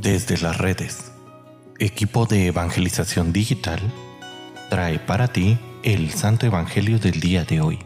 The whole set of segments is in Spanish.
Desde las redes, equipo de evangelización digital trae para ti el Santo Evangelio del día de hoy.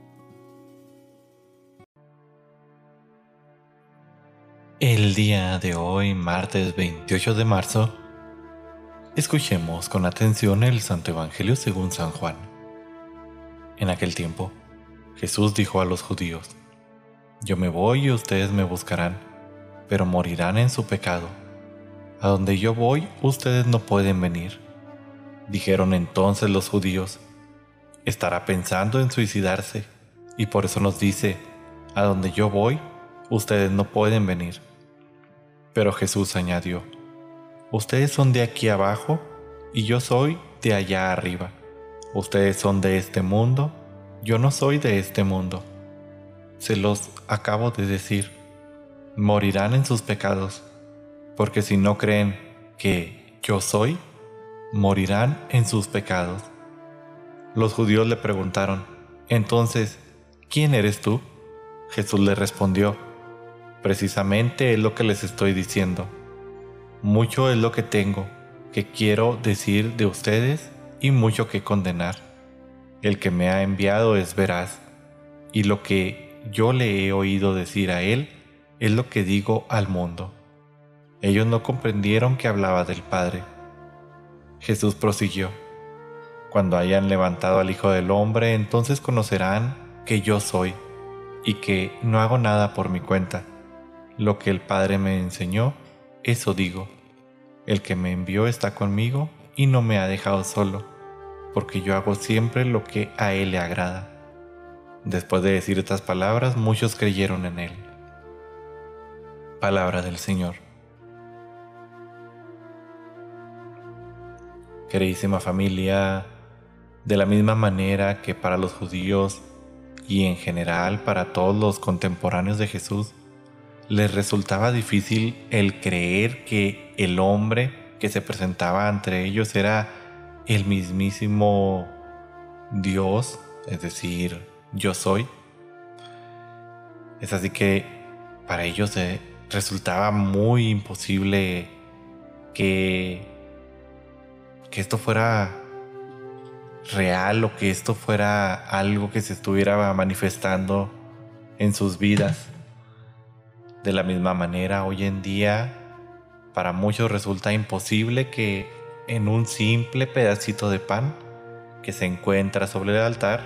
El día de hoy, martes 28 de marzo, escuchemos con atención el Santo Evangelio según San Juan. En aquel tiempo, Jesús dijo a los judíos: Yo me voy y ustedes me buscarán, pero morirán en su pecado. A donde yo voy, ustedes no pueden venir. Dijeron entonces los judíos: Estará pensando en suicidarse, y por eso nos dice: A donde yo voy, ustedes no pueden venir. Pero Jesús añadió: Ustedes son de aquí abajo, y yo soy de allá arriba. Ustedes son de este mundo, yo no soy de este mundo. Se los acabo de decir, morirán en sus pecados, porque si no creen que yo soy, morirán en sus pecados. Los judíos le preguntaron: Entonces, ¿quién eres tú? Jesús les respondió: Precisamente es lo que les estoy diciendo. Mucho es lo que tengo, que quiero decir de ustedes, y mucho que condenar. El que me ha enviado es veraz, y lo que yo le he oído decir a él es lo que digo al mundo. Ellos no comprendieron que hablaba del Padre. Jesús prosiguió: Cuando hayan levantado al Hijo del Hombre, entonces conocerán que yo soy, y que no hago nada por mi cuenta. Lo que el Padre me enseñó, eso digo. El que me envió está conmigo y no me ha dejado solo, porque yo hago siempre lo que a él le agrada. Después de decir estas palabras, muchos creyeron en él. Palabra del Señor. Queridísima familia, de la misma manera que para los judíos y en general para todos los contemporáneos de Jesús, les resultaba difícil el creer que el hombre que se presentaba ante ellos era el mismísimo Dios, es decir, yo soy. Es así que para ellos resultaba muy imposible que esto fuera real o que esto fuera algo que se estuviera manifestando en sus vidas. De la misma manera, hoy en día, para muchos resulta imposible que en un simple pedacito de pan que se encuentra sobre el altar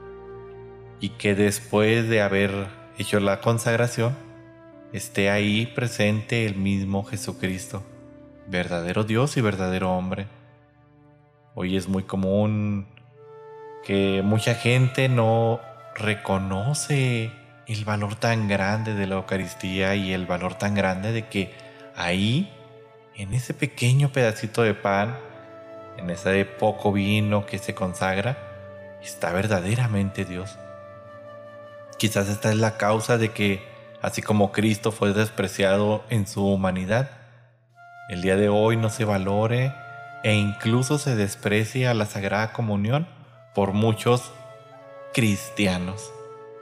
y que después de haber hecho la consagración, esté ahí presente el mismo Jesucristo, verdadero Dios y verdadero hombre. Hoy es muy común que mucha gente no reconoce el valor tan grande de la Eucaristía y el valor tan grande de que ahí, en ese pequeño pedacito de pan, en ese poco vino que se consagra, está verdaderamente Dios. Quizás esta es la causa de que, así como Cristo fue despreciado en su humanidad, el día de hoy no se valore e incluso se desprecie a la Sagrada Comunión por muchos cristianos.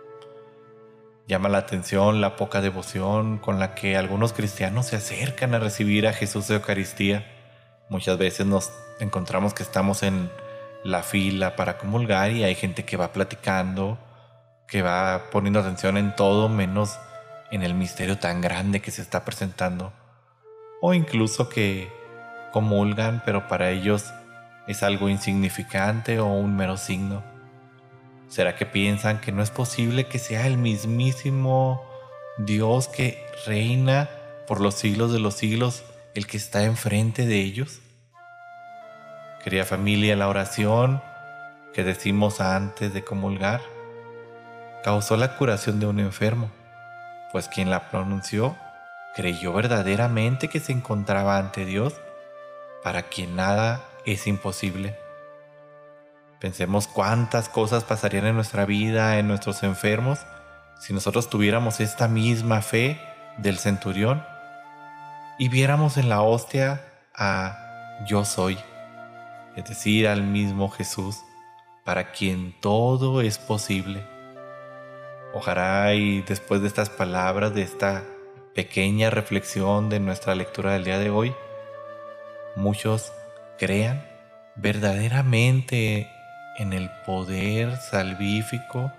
Llama la atención la poca devoción con la que algunos cristianos se acercan a recibir a Jesús de Eucaristía. Muchas veces nos encontramos que estamos en la fila para comulgar y hay gente que va platicando, que va poniendo atención en todo menos en el misterio tan grande que se está presentando. O incluso que comulgan, pero para ellos es algo insignificante o un mero signo. ¿Será que piensan que no es posible que sea el mismísimo Dios que reina por los siglos de los siglos el que está enfrente de ellos? Querida familia, la oración que decimos antes de comulgar causó la curación de un enfermo, pues quien la pronunció creyó verdaderamente que se encontraba ante Dios, para quien nada es imposible. Pensemos cuántas cosas pasarían en nuestra vida, en nuestros enfermos, si nosotros tuviéramos esta misma fe del centurión y viéramos en la hostia a yo soy, es decir, al mismo Jesús, para quien todo es posible. Ojalá y después de estas palabras, de esta pequeña reflexión de nuestra lectura del día de hoy, muchos crean verdaderamente en el poder salvífico,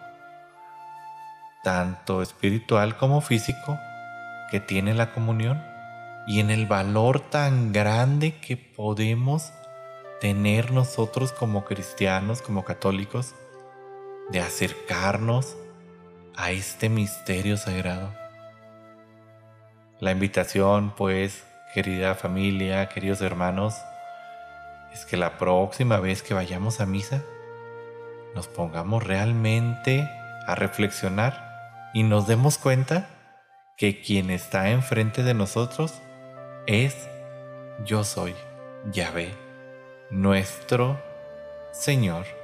tanto espiritual como físico, que tiene la comunión, y en el valor tan grande que podemos tener nosotros como cristianos, como católicos, de acercarnos a este misterio sagrado. La invitación, pues, querida familia, queridos hermanos, es que la próxima vez que vayamos a misa, nos pongamos realmente a reflexionar y nos demos cuenta que quien está enfrente de nosotros es Yo Soy, Yahvé, nuestro Señor.